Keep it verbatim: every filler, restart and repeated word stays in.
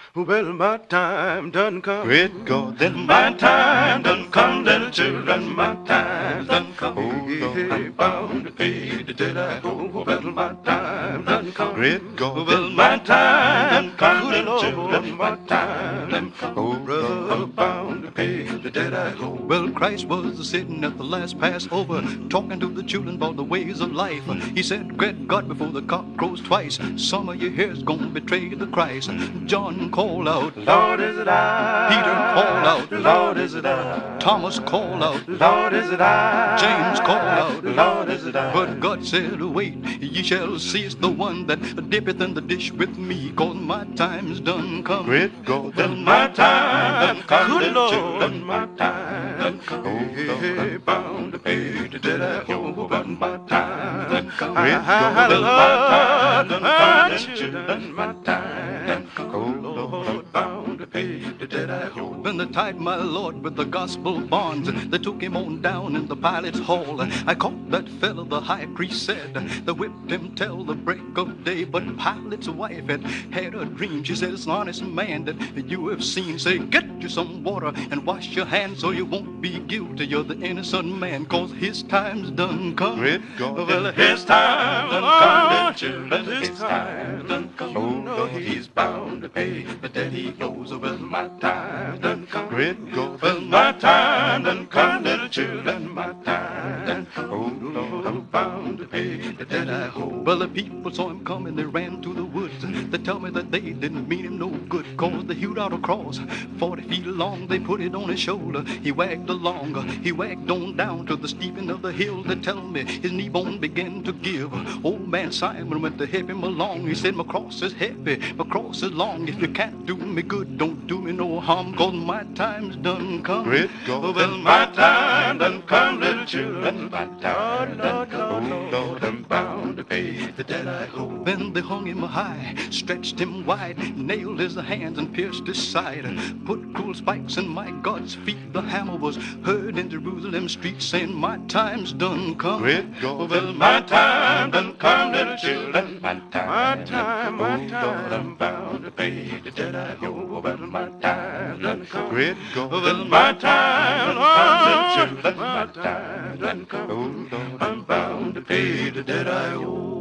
Well, my time done come. Great God, Then my time done come, little children. My time done come. oh Lord. Hey, bound to pay the debt I owe. Well, my time done come. Great God, Well, my time done come, little children. My time done come. oh Brother, bound to pay the debt I owe. Well, Christ was sitting at the last Passover, talking to the children about the ways of life. He said, "Great God, before the cock crows twice, some of your hair's gonna betray the Christ." John called out, Lord, is it I? Peter called out, Lord, is it I? Thomas called out, Lord, is it I? James called out, Lord, is it I? but God said, "Wait, ye shall see it's the one that dippeth in the dish with me, 'cause my time's done come." great God, Well, my time done come, Good little Lord. children, my time done come. Hey, bound to pay the debt I owe, but my time done come. Great God. Well, my time done come, little children, my time done come. Oh, Lord, bound to pay the debt I owe. When they tied my Lord with the gospel bonds, they took him on down in the Pilate's hall. I caught that fellow, the high priest said. They whipped him till the break of day. But Pilate's wife had had a dream. She said, "It's an honest man that you have seen. Say, get you some water and wash your hands so you won't be guilty. You're the innocent man, 'cause his time's done come." great God, Well, his time done come, little children, his time done come. Oh, No, he's bound to pay the debt he owes. Well, my time done come. great God, Well, my time done come, little children, my time done come. oh Lord. I'm bound to pay the debt I owe. Well, the people saw him coming, they ran to the woods. They tell me that they didn't mean him no good, 'cause they hewed out a cross forty feet long. They put it on his shoulder, he wagged along. He wagged on down to the steeping of the hill. They tell me his knee bone began to give. Old man Simon went to help him along. He said, "My cross is heavy, my cross is long. If you can't do me good, don't do me no harm, 'cause my time's done come." Great God, Well, my time done come, little children, my time done come. oh Lord, I'm bound to pay the debt I owe. Then they hung him high, stretched him wide, nailed his hands and pierced his side, put cruel spikes in my God's feet. The hammer was heard in Jerusalem streets, saying, "My time's done come." great God, Well, my time done come, little children, my time, my time, my oh time. I'm bound to pay the debt I owe. Well, my time done come. great God, Well, my time done come, little children, my time done come. oh Lord. I'm bound to pay the debt I owe.